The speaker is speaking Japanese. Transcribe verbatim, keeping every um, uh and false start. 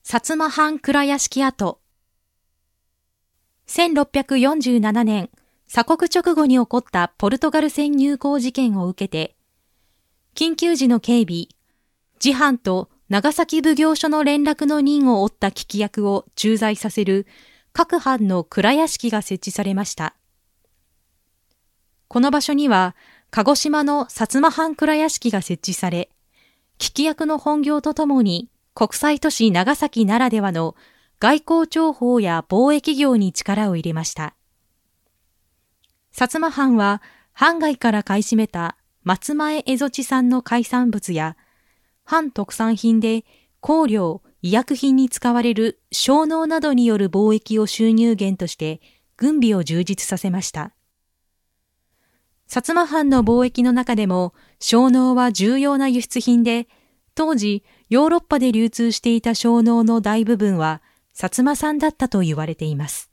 薩摩藩蔵屋敷跡。せんろっぴゃくよんじゅうななねん、鎖国直後に起こったポルトガル船入港事件を受けて、緊急時の警備、次藩と長崎奉行所の連絡の任を負った聞き役を駐在させる各藩の蔵屋敷が設置されました。この場所には、鹿児島の薩摩藩蔵屋敷が設置され、聞き役の本業とともに、国際都市長崎ならではの外交諜報や貿易業に力を入れました。薩摩藩は藩外から買い占めた松前蝦夷地産の海産物や藩特産品で香料、医薬品に使われる商農などによる貿易を収入源として軍備を充実させました。薩摩藩の貿易の中でも商農は重要な輸出品で、当時ヨーロッパで流通していた商農の大部分は薩摩産だったと言われています。